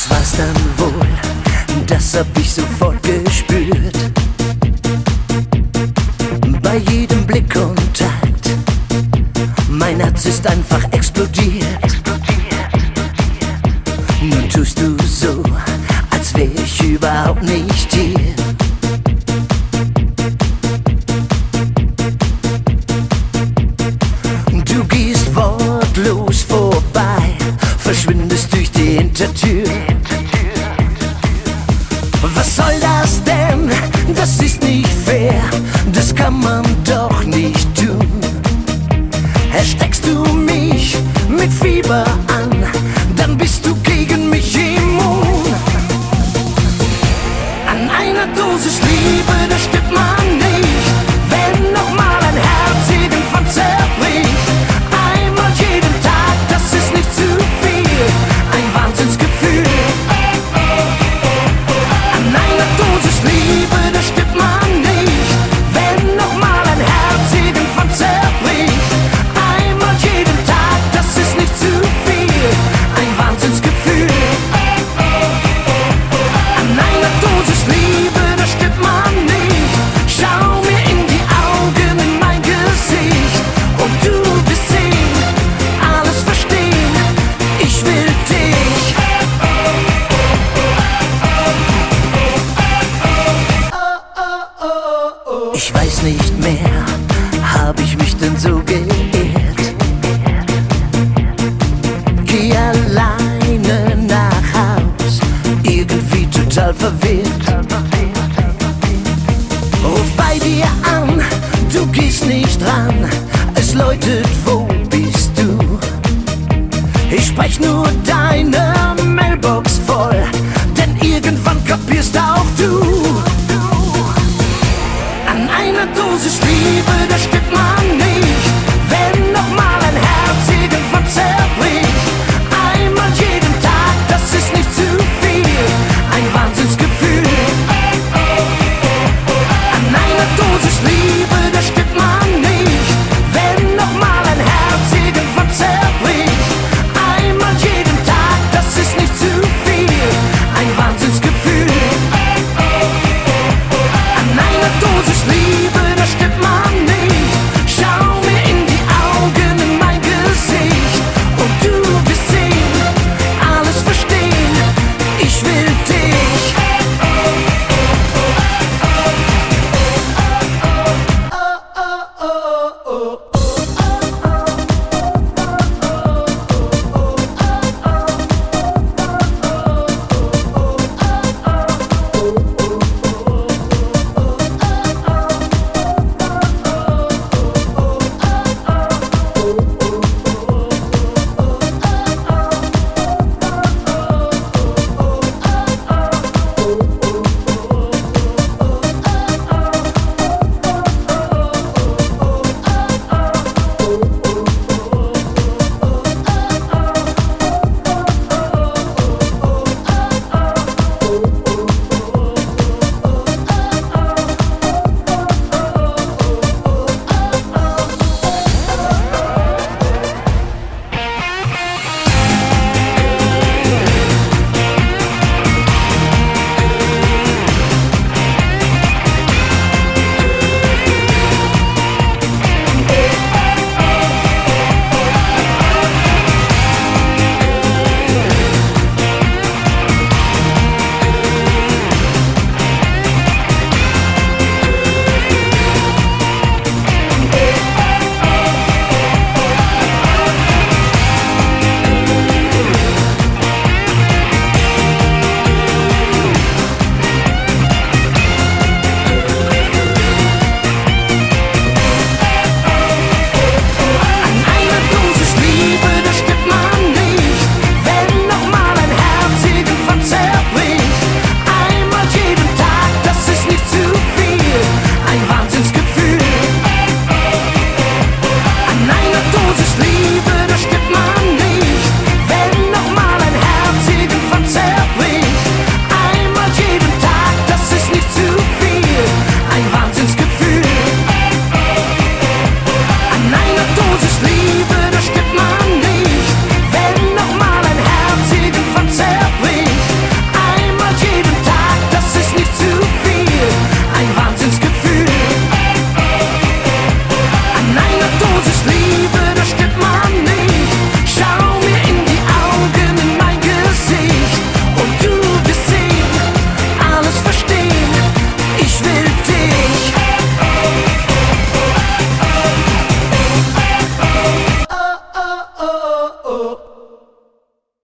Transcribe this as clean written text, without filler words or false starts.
Was war's dann wohl? Das hab ich sofort gespürt. Bei jedem Blickkontakt, mein Herz ist einfach explodiert. Nun tust du so, als wär ich überhaupt nicht hier. Du gehst wortlos vorbei, verschwindest durch die Hintertür. Was soll das denn? Das ist nicht fair, das kann man doch nicht tun. Ersteckst du mich mit Fieber an, dann bist du gegen mich immun. An einer Dosis Liebe, da stirbt man nicht, wenn nochmal ein Herz irgendwann zerbricht. Einmal jeden Tag, das ist nicht zu viel, ein Wahnsinnsgefühl. An einer Dosis Liebe, da stirbt man nicht, wenn nochmal ein Herz irgendwann zerbricht. Einmal jeden Tag, das ist nicht zu viel, ein Wahnsinnsgefühl. An einer Dosis Liebe, da stirbt man nicht. Schau mir in die Augen, in mein Gesicht, und du wirst sehen, alles verstehen. Ich will dich. Ich weiß nicht mehr, hab ich mich denn so geirrt? Geh alleine nach Haus, irgendwie total verwirrt. Ruf bei dir an, du gehst nicht ran, es läutet, wo bist du? Ich sprech nur deine Mailbox voll, denn irgendwann kapierst auch du. An einer Dosis Liebe